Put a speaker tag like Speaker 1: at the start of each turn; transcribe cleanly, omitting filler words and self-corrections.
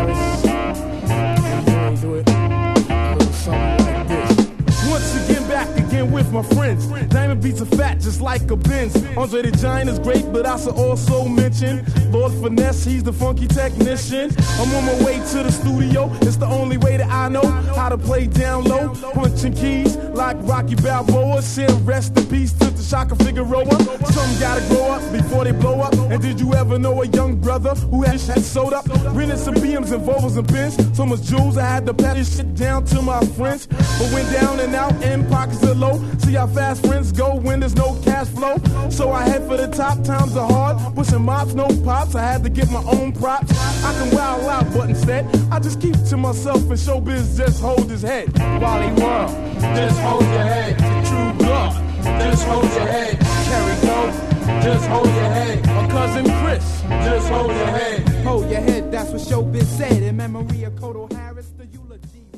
Speaker 1: Harris. Do it. A little something like this. Once again, back again with my friends. Diamond beats are fat just like a Benz. Andre the Giant is great, but I should also mention Lord Finesse, he's the funky technician. I'm on my way to the studio. It's the only way that I know how to play down low, punching keys like Rocky Balboa. Say rest in peace to the Shaka Figueroa. Some gotta grow up before they blow up. And did you ever know a young brother who had sold up, rented some BMs and Volvos and Benz? So much jewels I had to pass this shit down to my friends. But went down and out and pockets are low. See how fast friends go when there's no cash flow. So I head for the top, times are hard. Pushing mops, no pops, I had to get my own props. I can wild out, but instead I just keep to myself and showbiz just hold his head. Wally World,
Speaker 2: just hold your head.
Speaker 1: True Blood,
Speaker 2: just hold your head.
Speaker 1: Kerry Go,
Speaker 2: just hold your head.
Speaker 1: My cousin Chris,
Speaker 2: just hold your head.
Speaker 3: Hold your head, that's what showbiz said. In memory of Kodo Harris, the eulogy.